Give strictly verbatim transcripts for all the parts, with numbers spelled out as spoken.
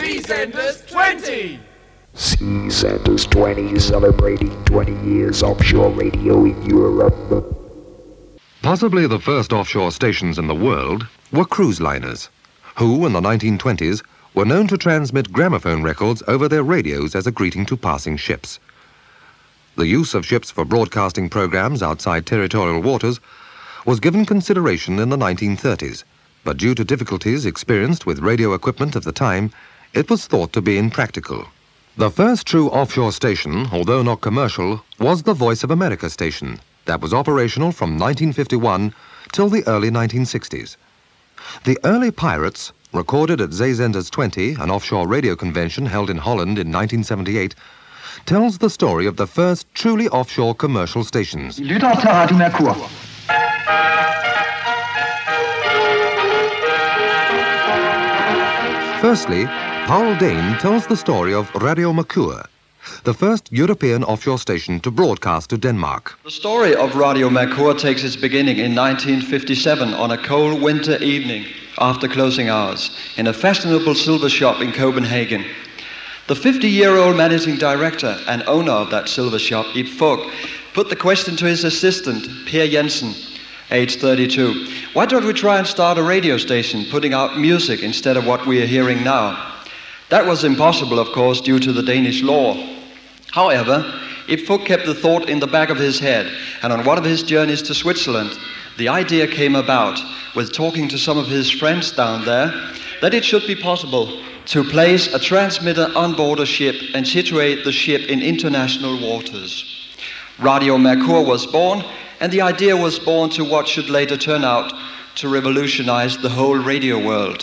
SeaSenders twenty! SeaSenders twenty, celebrating twenty years offshore radio in Europe. Possibly the first offshore stations in the world were cruise liners, who in the nineteen twenties were known to transmit gramophone records over their radios as a greeting to passing ships. The use of ships for broadcasting programs outside territorial waters was given consideration in the nineteen thirties, but due to difficulties experienced with radio equipment at the time, it was thought to be impractical. The first true offshore station, although not commercial, was the Voice of America station that was operational from nineteen fifty-one till the early nineteen sixties. The early Pirates, recorded at SeaSenders twenty, an offshore radio convention held in Holland in nineteen seventy-eight, tells the story of the first truly offshore commercial stations. Lytter til Radio Mercur. Firstly, Paul Dane tells the story of Radio Mercur, the first European offshore station to broadcast to Denmark. The story of Radio Mercur takes its beginning in nineteen fifty-seven on a cold winter evening after closing hours in a fashionable silver shop in Copenhagen. The fifty-year-old managing director and owner of that silver shop, Ib Fogh, put the question to his assistant, Per Jensen, age thirty-two. Why don't we try and start a radio station putting out music instead of what we are hearing now? That was impossible, of course, due to the Danish law. However, Ib Fogh kept the thought in the back of his head, and on one of his journeys to Switzerland, the idea came about, with talking to some of his friends down there, that it should be possible to place a transmitter on board a ship and situate the ship in international waters. Radio Mercur was born, and the idea was born to what should later turn out to revolutionize the whole radio world.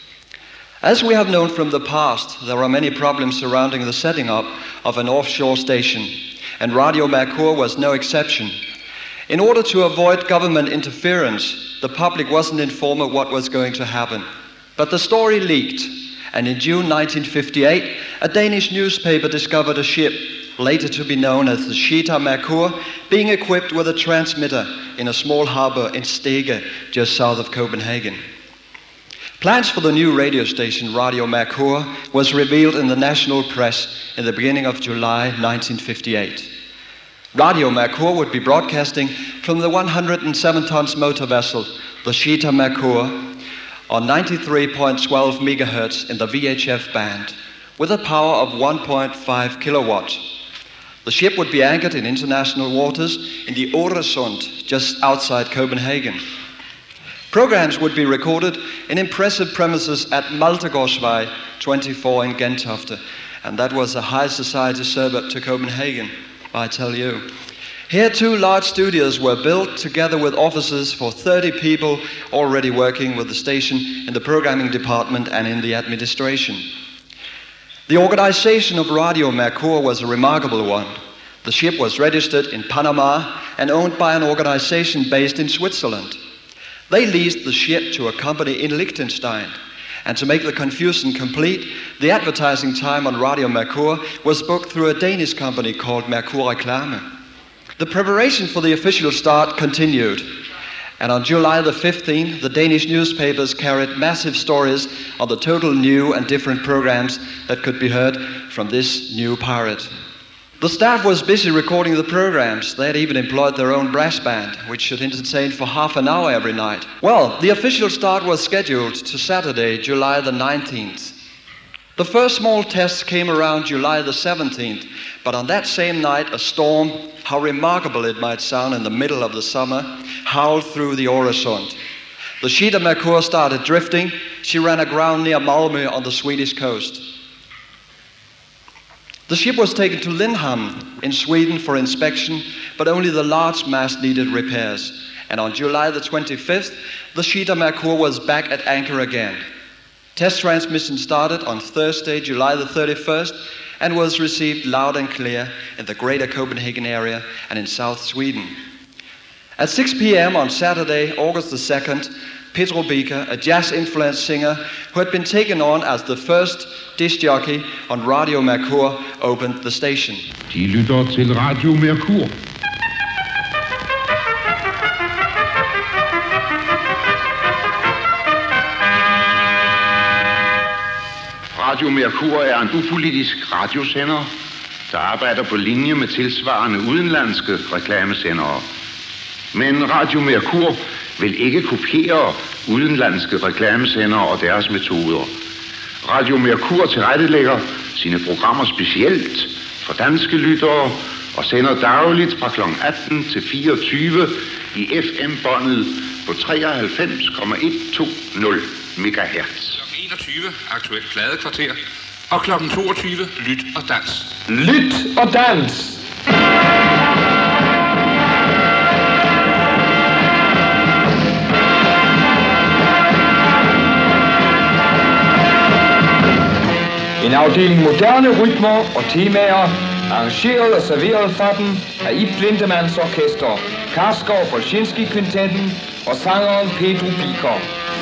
As we have known from the past, there are many problems surrounding the setting up of an offshore station, and Radio Mercur was no exception. In order to avoid government interference, the public wasn't informed of what was going to happen. But the story leaked, and in June nineteen fifty-eight, a Danish newspaper discovered a ship, later to be known as the Sheeta Mercur, being equipped with a transmitter in a small harbor in Stege, just south of Copenhagen. Plans for the new radio station, Radio Mercur, was revealed in the national press in the beginning of July nineteen fifty-eight. Radio Mercur would be broadcasting from the one hundred seven tons motor vessel, the Sheeta Mercur, on ninety-three point one two megahertz in the V H F band, with a power of one point five kilowatts. The ship would be anchored in international waters in the Øresund, just outside Copenhagen. Programs would be recorded in impressive premises at Maltegårdsvej twenty-four in Gentofte, and that was a high society suburb to Copenhagen, I tell you. Here two large studios were built together with offices for thirty people already working with the station in the programming department and in the administration. The organization of Radio Mercur was a remarkable one. The ship was registered in Panama and owned by an organization based in Switzerland. They leased the ship to a company in Liechtenstein. And to make the confusion complete, the advertising time on Radio Mercur was booked through a Danish company called Mercur Reklame. The preparation for the official start continued. And on July the fifteenth, the Danish newspapers carried massive stories on the total new and different programs that could be heard from this new pirate. The staff was busy recording the programs. They had even employed their own brass band, which should entertain for half an hour every night. Well, the official start was scheduled to Saturday, July the nineteenth. The first small tests came around July the seventeenth, but on that same night, a storm, how remarkable it might sound in the middle of the summer, howled through the Øresund. The Sheeta Mercur started drifting. She ran aground near Malmö on the Swedish coast. The ship was taken to Lindhamn in Sweden for inspection, but only the large mast needed repairs. And on July the twenty-fifth, the Sheeta Mercur was back at anchor again. Test transmission started on Thursday, July the thirty-first, and was received loud and clear in the greater Copenhagen area and in South Sweden. At six p.m. on Saturday, August the second, Petro Beker, a jazz-influenced singer who had been taken on as the first disc jockey on Radio Mercur, opened the station. De lytter til Radio Mercur. Radio Merkur er en upolitisk radiosender, der arbejder på linje med tilsvarende udenlandske reklamesendere. Men Radio Merkur vil ikke kopiere udenlandske reklamesendere og deres metoder. Radio Merkur tilrettelægger sine programmer specielt for danske lyttere og sender dagligt fra klokken atten til fireogtyve i F M-båndet på treoghalvfems komma et to nul megahertz. klokken enogtyve aktuelt pladekvarter og klokken toogtyve Lyt og Dans. Lyt og dans! En afdeling moderne rytmer og temaer, arrangeret og serveret for dem af Ib Glindemanns orkester, Karskov Bolshinski-kvintetten og sangeren Pedro Biker.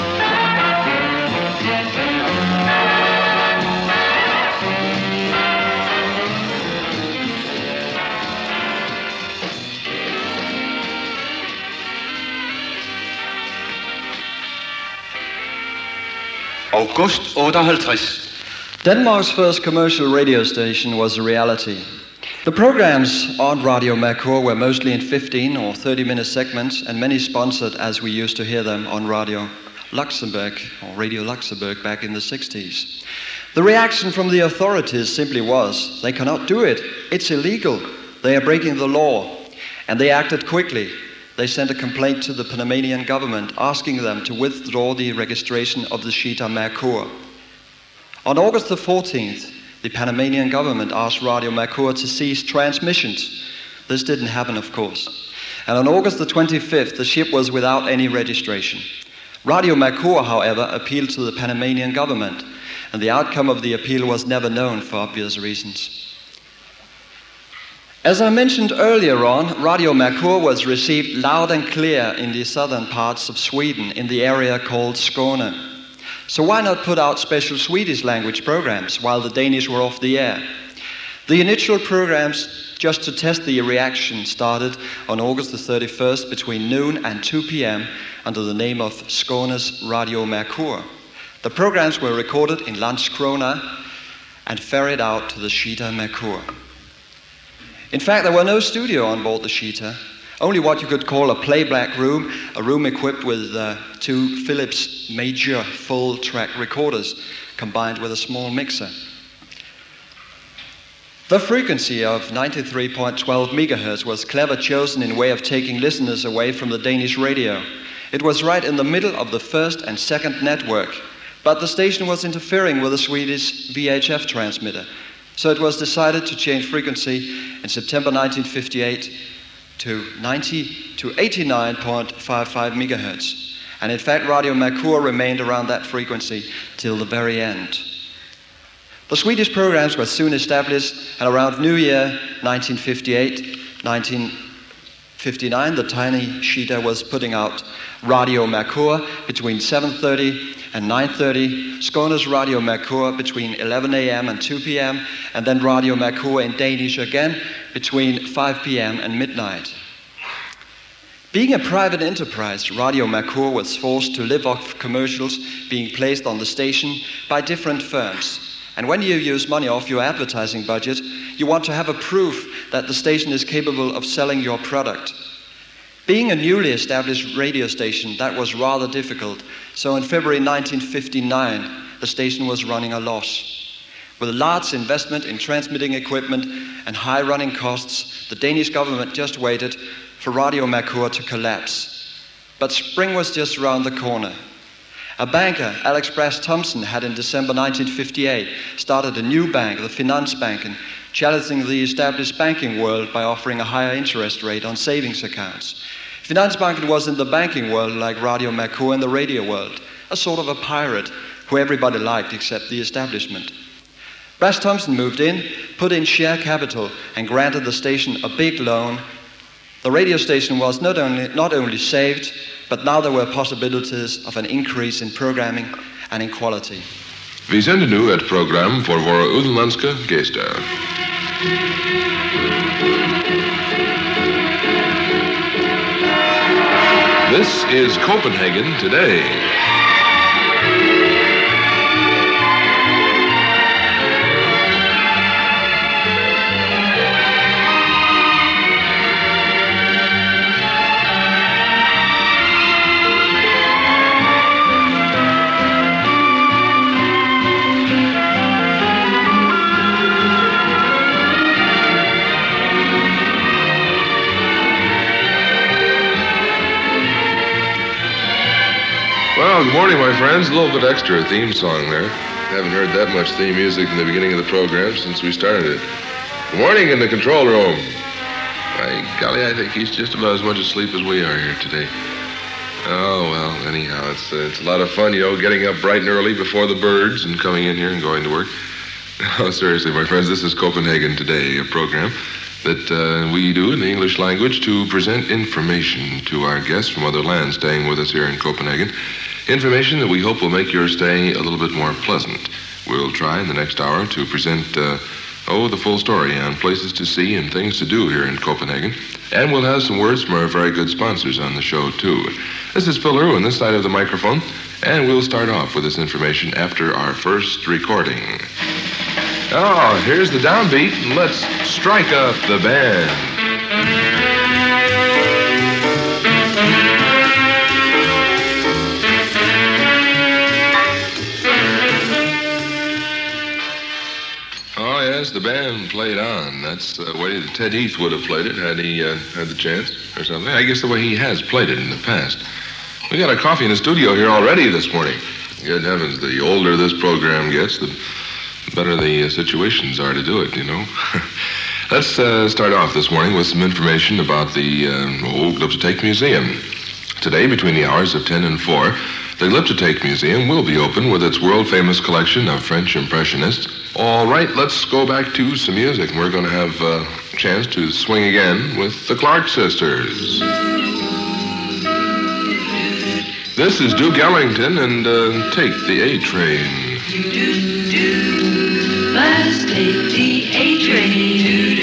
August otteoghalvtreds. Denmark's first commercial radio station was a reality. The programs on Radio Merkur were mostly in fifteen or thirty minute segments and many sponsored as we used to hear them on Radio Luxembourg or Radio Luxembourg back in the sixties. The reaction from the authorities simply was, they cannot do it, it's illegal, they are breaking the law, and they acted quickly. They sent a complaint to the Panamanian government asking them to withdraw the registration of the Chita Merkur. On August the fourteenth, the Panamanian government asked Radio Merkur to cease transmissions. This didn't happen, of course. And on August the twenty-fifth, the ship was without any registration. Radio Merkur, however, appealed to the Panamanian government, and the outcome of the appeal was never known for obvious reasons. As I mentioned earlier on, Radio Merkur was received loud and clear in the southern parts of Sweden in the area called Skåne. So why not put out special Swedish language programs while the Danish were off the air? The initial programs, just to test the reaction, started on August the thirty-first between noon and two p.m. under the name of Skånes Radio Merkur. The programs were recorded in Landskrona and ferried out to the Chita Merkur. In fact, there were no studio on board the Chita, only what you could call a playback room, a room equipped with uh, two Philips major full-track recorders combined with a small mixer. The frequency of ninety-three point one two megahertz was clever chosen in way of taking listeners away from the Danish radio. It was right in the middle of the first and second network, but the station was interfering with the Swedish V H F transmitter. So it was decided to change frequency in September nineteen fifty-eight to ninety to eighty-nine point five five megahertz. And in fact, Radio Merkur remained around that frequency till the very end. The Swedish programs were soon established, and around New Year nineteen fifty-eight, nineteen fifty-nine, the tiny Chita was putting out Radio Merkur between seven thirty and nine thirty, Skånes Radio Merkur between eleven a.m. and two p.m., and then Radio Merkur in Danish again between five p.m. and midnight. Being a private enterprise, Radio Merkur was forced to live off commercials being placed on the station by different firms. And when you use money off your advertising budget, you want to have a proof that the station is capable of selling your product. Being a newly established radio station, that was rather difficult. So in February nineteen fifty-nine, the station was running a loss. With a large investment in transmitting equipment and high running costs, the Danish government just waited for Radio Merkur to collapse. But spring was just around the corner. A banker, Alex Brass Thompson, had in December nineteen fifty-eight started a new bank, the Finansbanken, challenging the established banking world by offering a higher interest rate on savings accounts. Finansbanken was in the banking world like Radio Merkur in the radio world, a sort of a pirate who everybody liked except the establishment. Brass Thompson moved in, put in share capital, and granted the station a big loan. The radio station was not only, not only saved, but now there were possibilities of an increase in programming and in quality. Vi sender nu et program for våre udenlandske gæster. This is Copenhagen today. good morning, my friends. A little bit extra theme song there. Haven't heard that much theme music in the beginning of the program since we started it. Good morning in the control room. By golly, I think he's just about as much asleep as we are here today. Oh, well, anyhow, it's, uh, it's a lot of fun, you know, getting up bright and early before the birds and coming in here and going to work. Oh, seriously, my friends, this is Copenhagen Today, a program that uh, we do in the English language to present information to our guests from other lands staying with us here in Copenhagen. Information that we hope will make your stay a little bit more pleasant. We'll try in the next hour to present, uh, oh, the full story on places to see and things to do here in Copenhagen. And we'll have some words from our very good sponsors on the show, too. This is Phil LaRue on this side of the microphone, and we'll start off with this information after our first recording. Oh, here's the downbeat, and let's strike up the band. Oh, yes, the band played on. That's the way that Ted Heath would have played it had he uh, had the chance or something. I guess the way he has played it in the past. We got a coffee in the studio here already this morning. Good heavens, the older this program gets, the better the uh, situations are to do it, you know. Let's uh, start off this morning with some information about the uh, old Glyptotek Museum. Today, between the hours of ten and four, the Glyptotek Museum will be open with its world-famous collection of French Impressionists. All right, let's go back to some music. We're going to have a chance to swing again with the Clark Sisters. This is Duke Ellington and uh, Take the A-Train. Let's take the A-Train.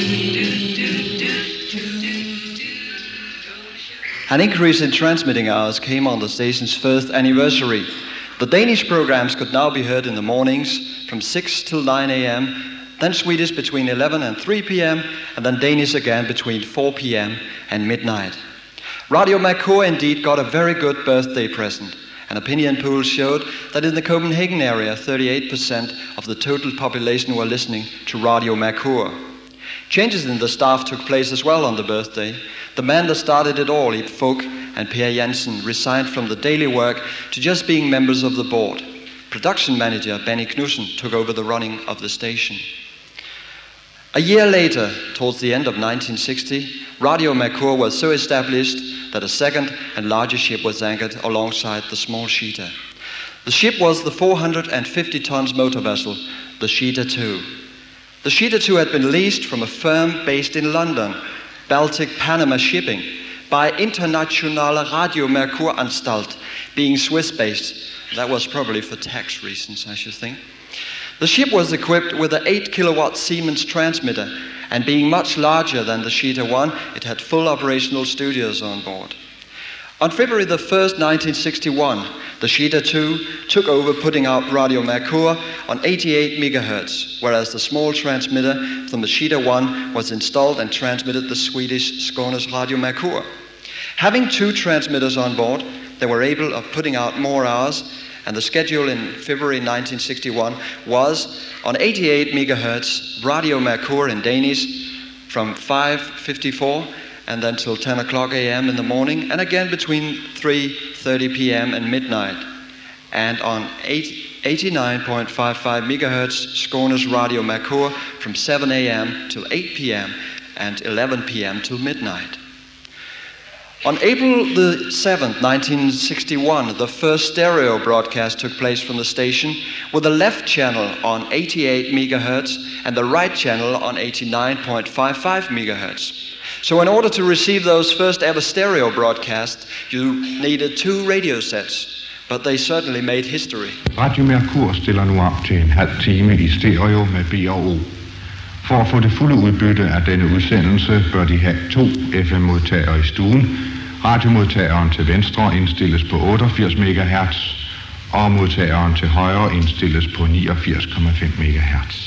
An increase in transmitting hours came on the station's first anniversary. The Danish programs could now be heard in the mornings from six till nine a.m., then Swedish between eleven and three p.m., and then Danish again between four p.m. and midnight. Radio Mercur indeed got a very good birthday present. An opinion poll showed that in the Copenhagen area, thirty-eight percent of the total population were listening to Radio Mercur. Changes in the staff took place as well on the birthday. The man that started it all, Ib Fogh and Per Jensen, resigned from the daily work to just being members of the board. Production manager Benny Knudsen took over the running of the station. A year later, towards the end of nineteen sixty, Radio Mercur was so established that a second and larger ship was anchored alongside the small Sheeta. The ship was the four hundred fifty tons motor vessel, the Sheeta two. The Sheeta two had been leased from a firm based in London, Baltic Panama Shipping, by Internationale Radio Mercur Anstalt, being Swiss-based. That was probably for tax reasons, I should think. The ship was equipped with an eight kilowatt Siemens transmitter, and being much larger than the Sheeta one, it had full operational studios on board. On February the first, nineteen sixty-one, the Sheeta two took over putting out Radio Mercur on eighty-eight megahertz, whereas the small transmitter from the Sheeta one was installed and transmitted the Swedish Skånes Radio Mercur. Having two transmitters on board, they were able of putting out more hours, and the schedule in February nineteen sixty-one was on eighty-eight megahertz Radio Mercur in Danish from five fifty-four and then till ten o'clock a.m. in the morning, and again between three thirty p.m. and midnight. And on eighty-nine point five five megahertz Skånes Radio Mercur from seven a.m. till eight p.m. and eleven p.m. till midnight. On April the seventh, nineteen sixty-one, the first stereo broadcast took place from the station with the left channel on eighty-eight megahertz and the right channel on eighty-nine point five five megahertz. So in order to receive those first ever stereo broadcasts, you needed two radio sets, but they certainly made history. Radio Mercur stiller nu op til en halv time i stereo med B og O. For at få det fulde udbytte af denne udsendelse, bør de have to F M-modtagere i stuen. Radiomodtageren til venstre indstilles på otteogfirs megahertz, og modtageren til højre indstilles på niogfirs komma fem megahertz.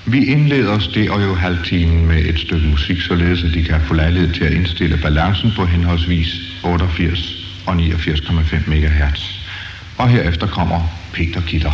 Vi indleder stereo-halvtimen med et stykke musik, således at de kan få lejlighed til at indstille balancen på henholdsvis otteogfirs og niogfirs komma fem megahertz. Og herefter kommer Peter Gitter.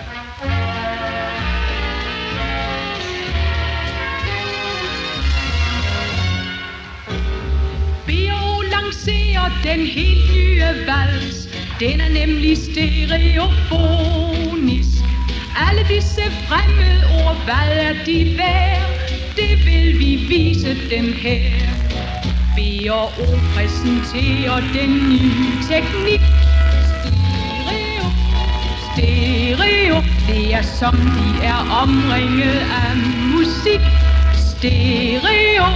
B O lancerer den helt nye vals. Den er nemlig stereofonisk. Alle disse fremmede ord, hvad er de værd? Det vil vi vise dem her. B og O præsenterer den nye teknik. Stereo, stereo, det er som de er omringet af musik. Stereo.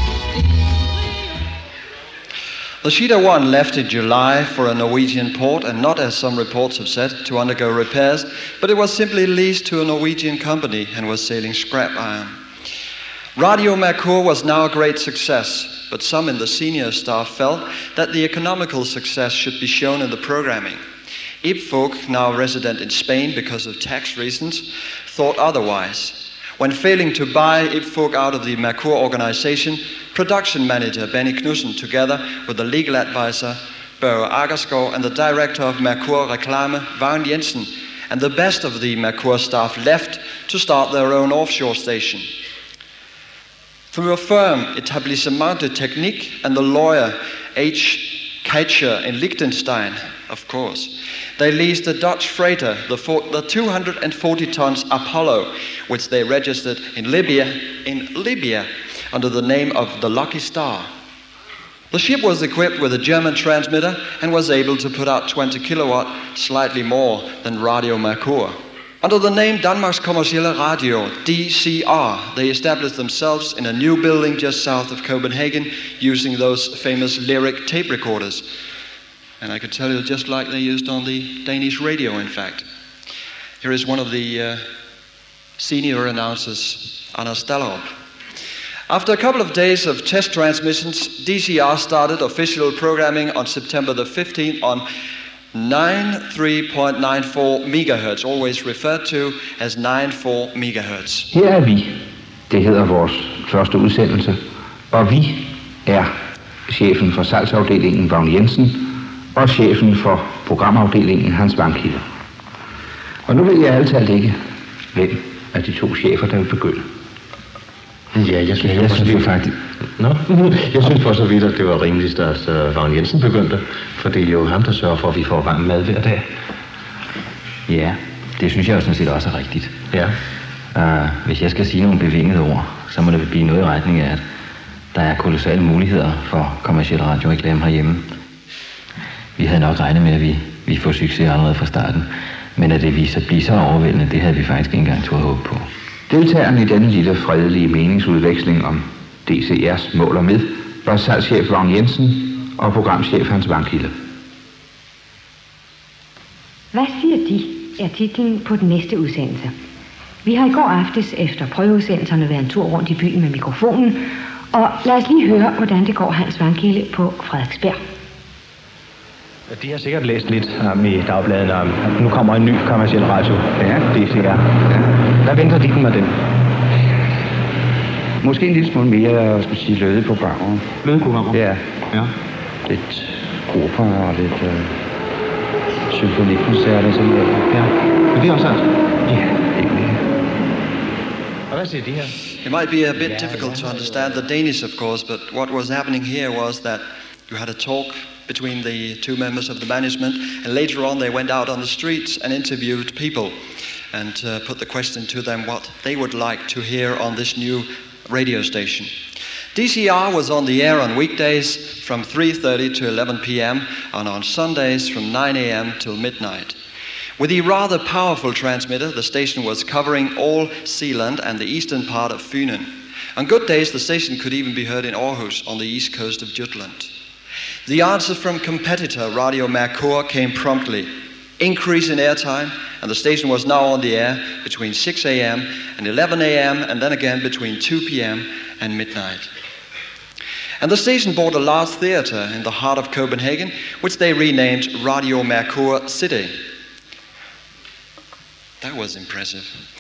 The Sheeta one left in July for a Norwegian port, and not, as some reports have said, to undergo repairs, but it was simply leased to a Norwegian company and was sailing scrap iron. Radio Mercur was now a great success, but some in the senior staff felt that the economical success should be shown in the programming. Ib Folk, now resident in Spain because of tax reasons, thought otherwise. When failing to buy Ib Folk out of the Mercur organization, production manager Benny Knudsen, together with the legal advisor Børge Agerskov and the director of Mercur Reklame, Vagn Jensen, and the best of the Mercur staff left to start their own offshore station. Through a firm, Etablissement de Technique, and the lawyer H. Keitscher in Liechtenstein, of course, they leased a Dutch freighter, the, for, the two hundred forty tons Apollo, which they registered in Libya, in Libya under the name of the Lucky Star. The ship was equipped with a German transmitter and was able to put out twenty kilowatt, slightly more than Radio Mercur. Under the name Danmarks Kommercielle Radio, D C R, they established themselves in a new building just south of Copenhagen using those famous lyric tape recorders. And I could tell you just like they used on the Danish radio, in fact. Here is one of the uh, senior announcers, Anders Dallerup. After a couple of days of test transmissions, D C R started official programming on September the fifteenth on ninety-three point nine four megahertz, always referred to as ninety-four megahertz. Her er vi. Det hedder vores første udsendelse. Og vi er chefen for salgsafdelingen Vagn Jensen og chefen for programafdelingen Hans Vankilde. Og nu ved jeg altid ikke, hvem af de to chefer, der vil begynde. Ja, jeg synes, ja, jeg synes faktisk... Nå, jeg synes for så vidt, at det var rimeligst, at uh, Vagn Jensen begyndte, for det er jo ham, der sørger for, at vi får varm mad hver dag. Ja, det synes jeg jo sådan set også er rigtigt. Ja. Uh, hvis jeg skal sige nogle bevingede ord, så må det blive noget i retning af, at der er kolossale muligheder for kommerciel radioreklame herhjemme. Vi havde nok regnet med, at vi, vi får succes allerede fra starten, men at det viser at blive så overvældende, det havde vi faktisk ikke engang turde håbe på. Deltagerne i denne lille fredelige meningsudveksling om D C R's mål og med var salgschef Vagn Jensen og programchef Hans Vankilde. Hvad siger de, er titlen på den næste udsendelse. Vi har i går aftes efter prøveudsendelserne været en tur rundt i byen med mikrofonen, og lad os lige høre, hvordan det går Hans Vankilde på Frederiksberg. De har sikkert læst lidt om i dagbladene om, at nu kommer en ny kommerciel radio. Ja, D C R. Ja. Hvad venter de med den? Måske en lille smule mere, jeg skulle sige, løde programmer. Løde programmer? Ja. Ja. Lidt opera og lidt øh, symfonikoncerter og sådan noget. Ja. Men det er også sandt? Ja, egentlig. Og hvad siger de her? It might be a bit difficult to understand the Danish, of course, but what was happening here was that you had a talk between the two members of the management, and later on they went out on the streets and interviewed people and uh, put the question to them what they would like to hear on this new radio station. D C R was on the air on weekdays from three thirty to eleven p.m. and on Sundays from nine a.m. till midnight. With a rather powerful transmitter, the station was covering all Zealand and the eastern part of Funen. On good days, the station could even be heard in Aarhus on the east coast of Jutland. The answer from competitor Radio Mercur came promptly. Increase in airtime, and the station was now on the air between six a.m. and eleven a.m. and then again between two p.m. and midnight. And the station bought a large theatre in the heart of Copenhagen, which they renamed Radio Mercur City. That was impressive.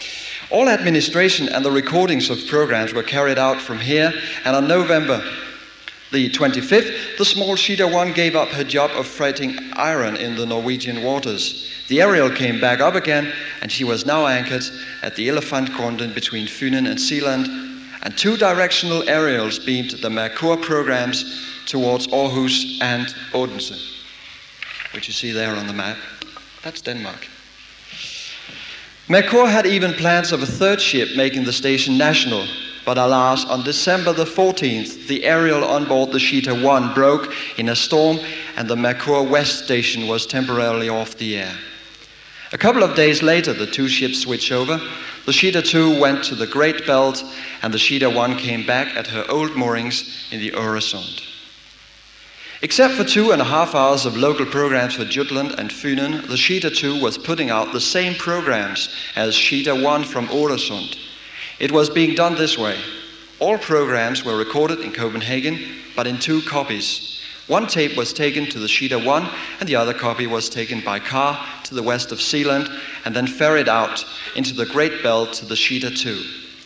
All administration and the recordings of programs were carried out from here, and on November the twenty-fifth, the small Sheeta one gave up her job of freighting iron in the Norwegian waters. The Ariel came back up again, and she was now anchored at the Elefantgrunden between Funen and Sealand, and two directional aerials beamed the Merkur programs towards Aarhus and Odense, which you see there on the map. That's Denmark. Merkur had even plans of a third ship making the station national, but alas, on December the fourteenth, the aerial on board the Sheeta one broke in a storm, and the Merkur West station was temporarily off the air. A couple of days later, the two ships switched over. The Sheeta two went to the Great Belt, and the Sheeta one came back at her old moorings in the Øresund. Except for two and a half hours of local programs for Jutland and Funen, the Sheeta two was putting out the same programs as Sheeta one from Øresund. It was being done this way. All programs were recorded in Copenhagen, but in two copies. One tape was taken to the Sheeta one, and the other copy was taken by car to the west of Sealand, and then ferried out into the Great Belt to the Sheeta two.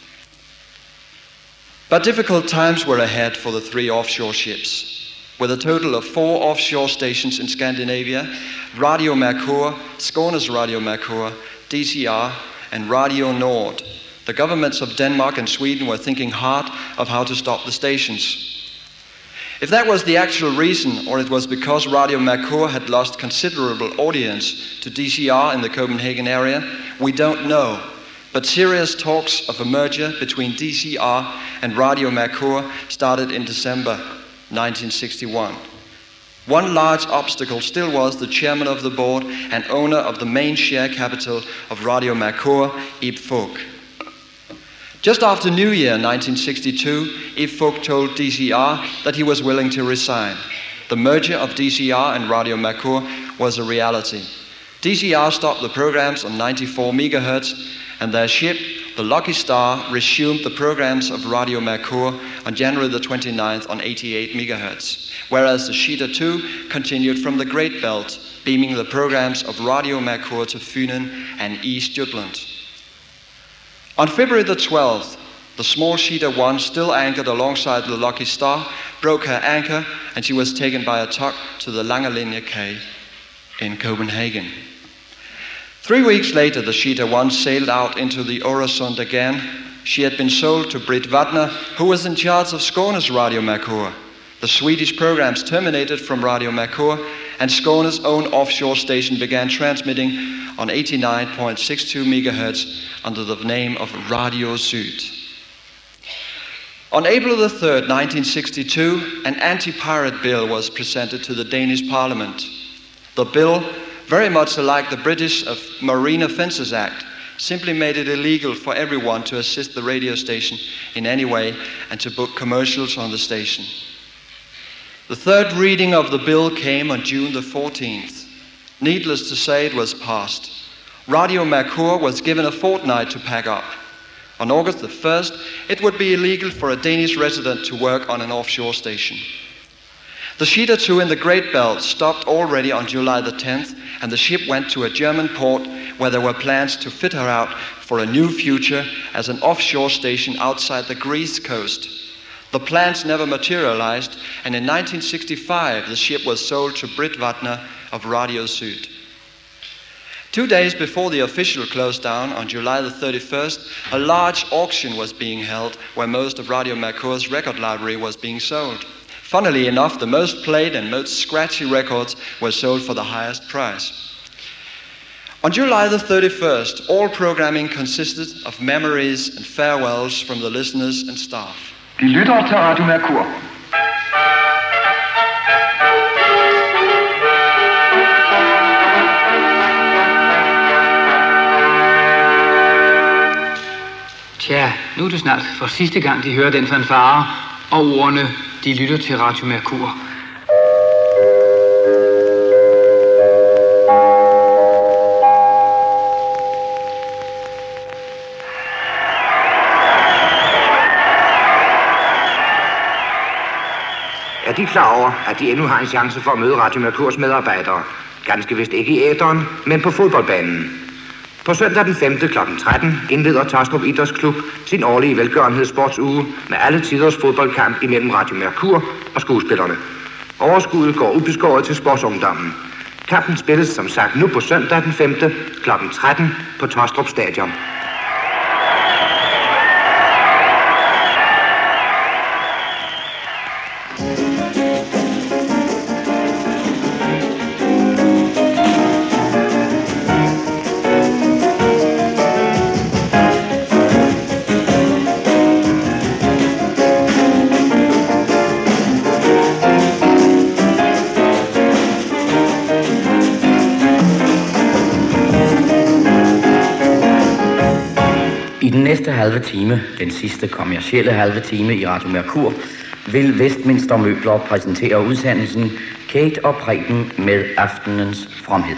But difficult times were ahead for the three offshore ships. With a total of four offshore stations in Scandinavia, Radio Merkur, Skånes Radio Merkur, D C R, and Radio Nord, the governments of Denmark and Sweden were thinking hard of how to stop the stations. If that was the actual reason, or it was because Radio Merkur had lost considerable audience to D C R in the Copenhagen area, we don't know. But serious talks of a merger between D C R and Radio Merkur started in December nineteen sixty-one. One large obstacle still was the chairman of the board and owner of the main share capital of Radio Merkur, Ib Fogh. Just after New Year nineteen sixty-two, Ib Fogh told D C R that he was willing to resign. The merger of D C R and Radio Merkur was a reality. D C R stopped the programs on ninety-four megahertz, and their ship, the Lucky Star, resumed the programs of Radio Merkur on January the twenty-ninth on eighty-eight megahertz, whereas the Sheeta two continued from the Great Belt, beaming the programs of Radio Merkur to Funen and East Jutland. On February the twelfth, the small Sheeta one, still anchored alongside the Lucky Star, broke her anchor, and she was taken by a tug to the Langelinje Quay in Copenhagen. Three weeks later, the Sheeta one sailed out into the Øresund again. She had been sold to Britt Wadner, who was in charge of Skånes Radio Merkur. The Swedish programs terminated from Radio Merkur, and Skånes own offshore station began transmitting on eighty-nine point six two megahertz under the name of Radio Syd. On April the third, nineteen sixty-two, an anti-pirate bill was presented to the Danish Parliament. The bill, very much like the British Marine Offences Act, simply made it illegal for everyone to assist the radio station in any way and to book commercials on the station. The third reading of the bill came on June the fourteenth. Needless to say, it was passed. Radio Merkur was given a fortnight to pack up. On August the first, it would be illegal for a Danish resident to work on an offshore station. The Sheeta two in the Great Belt stopped already on July the tenth, and the ship went to a German port where there were plans to fit her out for a new future as an offshore station outside the Greece coast. The plans never materialized, and in nineteen sixty-five the ship was sold to Britt Wadner of Radio Syd. Two days before the official close down, on July the thirty-first, a large auction was being held where most of Radio Merkur's record library was being sold. Funnily enough, the most played and most scratchy records were sold for the highest price. On July the thirty-first, all programming consisted of memories and farewells from the listeners and staff. De lytter til Radio Merkur. Tja, nu er det snart for sidste gang, de hører den fanfare, og ordene, de lytter til Radio Merkur. Er de klar over, at de endnu har en chance for at møde Radio Merkurs medarbejdere? Ganske vist ikke i æteren, men på fodboldbanen. På søndag den femte klokken tretten indleder Taastrup Idrætsklub sin årlige velgørenhedssportsuge med alle tiders fodboldkamp imellem Radio Merkur og skuespillerne. Overskuddet går ubeskåret til sportsungdommen. Kampen spilles som sagt nu på søndag den femte klokken tretten på Taastrup Stadion. I den næste halve time, den sidste kommercielle halve time i Radio Merkur, vil Westminster Møbler præsentere udsendelsen Kate og Preben med aftenens fromhed.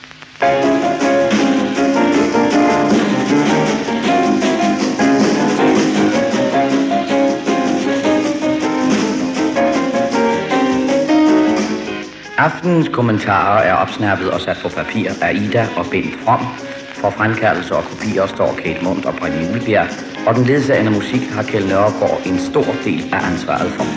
Aftenens kommentarer er opsnappet og sat på papir af Ida og Bent From. For fremkaldelse og kopier står Kate Mundt og Preben Julebjerg, og den ledsagende musik har Kjeld Nørgaard en stor del af ansvaret for.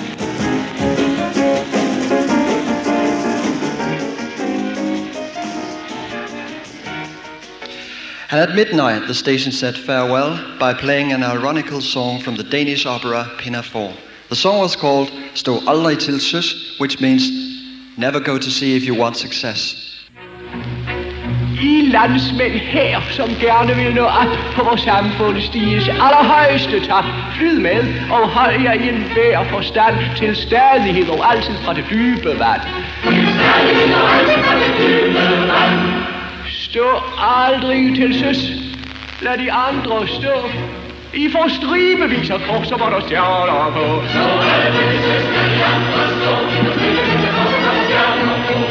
And at midnight, the station said farewell by playing an ironical song from the Danish opera Pinafore. The song was called Stå aldrig til søs, which means never go to sea if you want success. I landsmænd her, som gerne vil nå op på vores samfundsstiges allerhøjeste top. Flyd med og hold jer i en hver forstand til stadighed og altid fra det dybe vand. Stå aldrig til søs. Lad de andre stå. I får stribevis af korser, hvor der stjerner på. Stå aldrig til søs, lad de andre stå. I får stribevis af korser, hvor der stjerner på.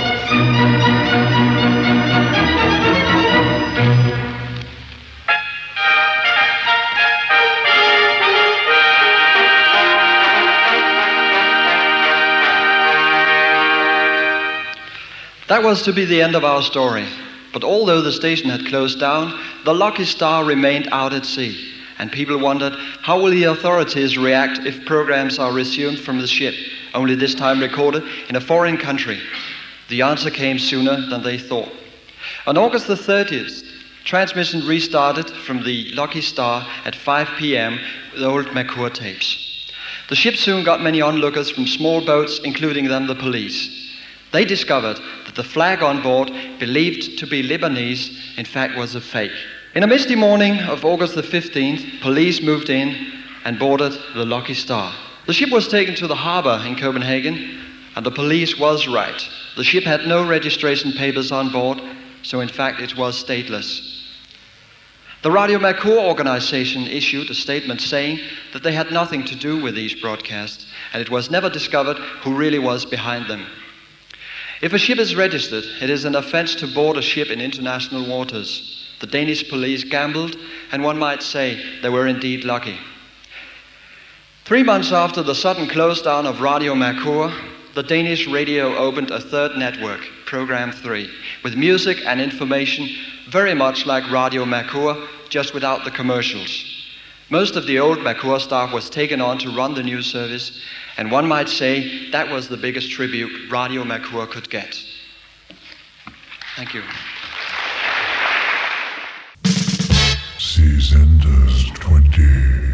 That was to be the end of our story. But although the station had closed down, the Lucky Star remained out at sea, and people wondered how will the authorities react if programs are resumed from the ship, only this time recorded in a foreign country. The answer came sooner than they thought. On August the thirtieth, transmission restarted from the Lucky Star at five p.m. with old Merkur tapes. The ship soon got many onlookers from small boats, including them the police. They discovered that the flag on board, believed to be Lebanese, in fact was a fake. In a misty morning of August the fifteenth, police moved in and boarded the Lucky Star. The ship was taken to the harbor in Copenhagen, and the police was right. The ship had no registration papers on board, so in fact it was stateless. The Radio Merkur organization issued a statement saying that they had nothing to do with these broadcasts, and it was never discovered who really was behind them. If a ship is registered, it is an offense to board a ship in international waters. The Danish police gambled, and one might say they were indeed lucky. Three months after the sudden close down of Radio Merkur, the Danish radio opened a third network, Program three, with music and information very much like Radio Merkur, just without the commercials. Most of the old Merkur staff was taken on to run the news service, and one might say that was the biggest tribute Radio Merkur could get. Thank you. Season twenty.